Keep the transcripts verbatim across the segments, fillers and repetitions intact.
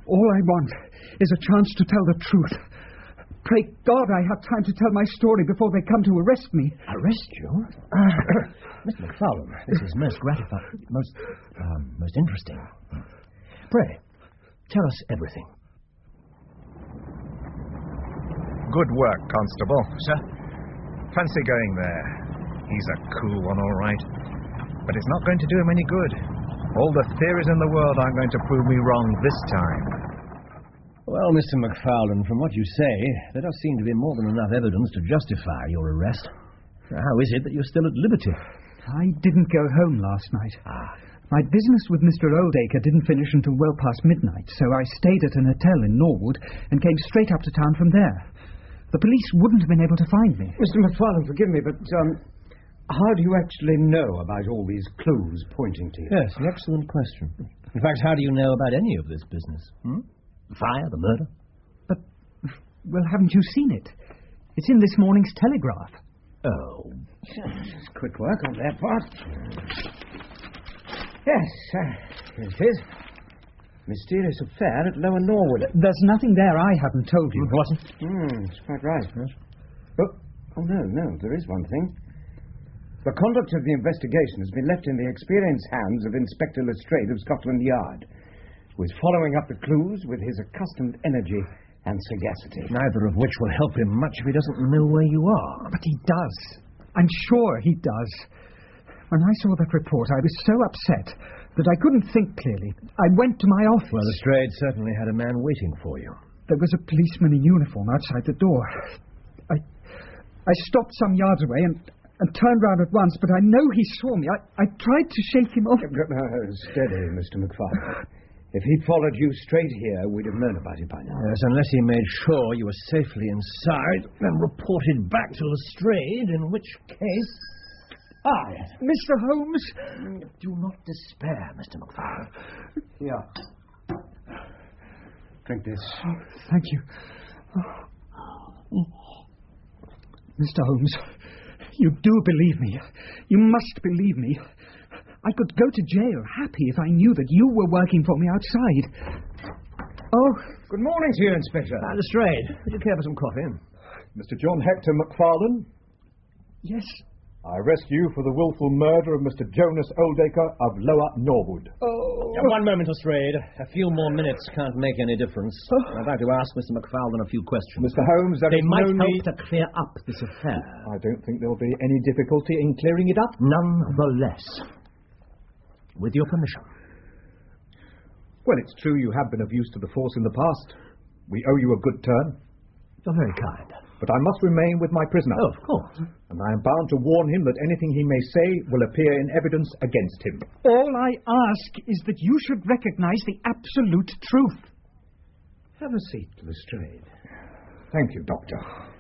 All I want is a chance to tell the truth. Pray God I have time to tell my story before they come to arrest me. Arrest you? Uh, Mister McFarlane, this is most gratifying, most, um, most interesting. Pray, tell us everything. Good work, Constable. Sir? Fancy going there. He's a cool one, all right. But it's not going to do him any good. All the theories in the world aren't going to prove me wrong this time. Well, Mister McFarlane, from what you say, there does seem to be more than enough evidence to justify your arrest. How is it that you're still at liberty? I didn't go home last night. Ah. My business with Mister Oldacre didn't finish until well past midnight, so I stayed at an hotel in Norwood and came straight up to town from there. The police wouldn't have been able to find me. Mister McFarlane, forgive me, but um, how do you actually know about all these clues pointing to you? Yes, an excellent question. In fact, how do you know about any of this business? Hmm? The fire, the murder? But, well, haven't you seen it? It's in this morning's Telegraph. Oh. It's quick work on their part. Yes, uh, here it is. Mysterious affair at Lower Norwood. There's nothing there I haven't told you. What? Hmm, that's quite right. Yes. Oh, oh, no, no, there is one thing. The conduct of the investigation has been left in the experienced hands of Inspector Lestrade of Scotland Yard, who is following up the clues with his accustomed energy and sagacity. Neither of which will help him much if he doesn't know where you are. But he does. I'm sure he does. When I saw that report, I was so upset that I couldn't think clearly. I went to my office. Well, Lestrade certainly had a man waiting for you. There was a policeman in uniform outside the door. I I stopped some yards away and, and turned round at once, but I know he saw me. I, I tried to shake him off. Uh, steady, Mister McFarlane. If he'd followed you straight here, we'd have known about it by now. Yes, unless he made sure you were safely inside and reported back to Lestrade, in which case... Ah, yes. Mister Holmes! Do not despair, Mister McFarlane. Here. Drink this. Oh, thank you. Oh. Mister Holmes, you do believe me. You must believe me. I could go to jail happy if I knew that you were working for me outside. Oh, good morning to you, Inspector. Uh, Lestrade, would you care for some coffee? Mister John Hector McFarlane? Yes. I arrest you for the willful murder of Mister Jonas Oldacre of Lower Norwood. Oh. Uh, one moment, Lestrade. A few more minutes can't make any difference. Oh. I'd like to ask Mister McFarlane a few questions. Mister Holmes, there they is might no help need... to clear up this affair. I don't think there'll be any difficulty in clearing it up. None the less. With your permission. Well, it's true you have been of use to the force in the past. We owe you a good turn. You're very kind. But I must remain with my prisoner. Oh, of course. And I am bound to warn him that anything he may say will appear in evidence against him. All I ask is that you should recognize the absolute truth. Have a seat, Lestrade. Thank you, Doctor.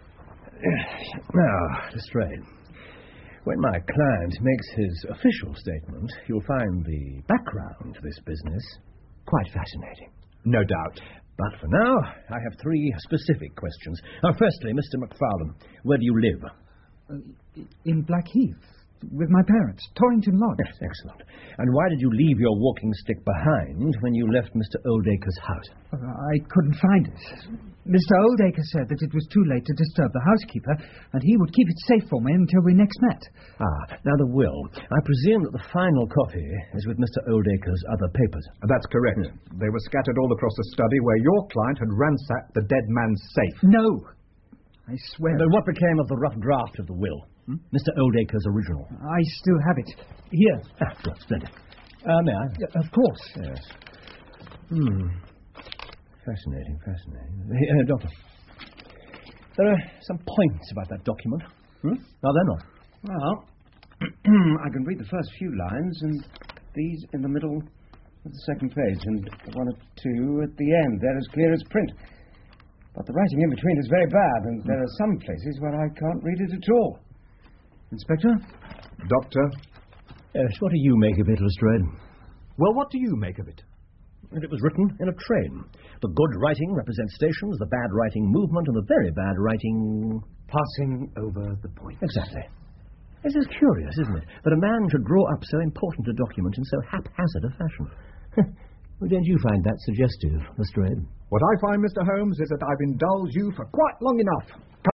Now, Lestrade, when my client makes his official statement, you'll find the background to this business quite fascinating. No doubt. But for now, I have three specific questions. Now, firstly, Mister McFarlane, where do you live? Uh, in Blackheath, with my parents, Torrington Lodge. Yes, excellent. And why did you leave your walking stick behind when you left Mister Oldacre's house? Uh, I couldn't find it. Mister Oldacre said that it was too late to disturb the housekeeper, and he would keep it safe for me until we next met. Ah, now the will. I presume that the final copy is with Mister Oldacre's other papers. That's correct. Yeah. They were scattered all across the study where your client had ransacked the dead man's safe. No. I swear. Then what became of the rough draft of the will? Hmm? Mister Oldacre's original. I still have it. Here. Ah, good, splendid. Uh, may I? Uh, of course. Yes. Hmm. Fascinating, fascinating. Uh, doctor, there are some points about that document. Hmm? Are there not? Well, I can read the first few lines, and these in the middle of the second page, and one or two at the end. They're as clear as print. But the writing in between is very bad, and there are some places where I can't read it at all. Inspector? Doctor? Yes, what do you make of it, Lestrade? Well, what do you make of it? It was written in a train. The good writing represents stations, the bad writing movement, and the very bad writing... Passing over the point. Exactly. This is curious, isn't it? That a man should draw up so important a document in so haphazard a fashion. Well, don't you find that suggestive, Lestrade? What I find, Mister Holmes, is that I've indulged you for quite long enough.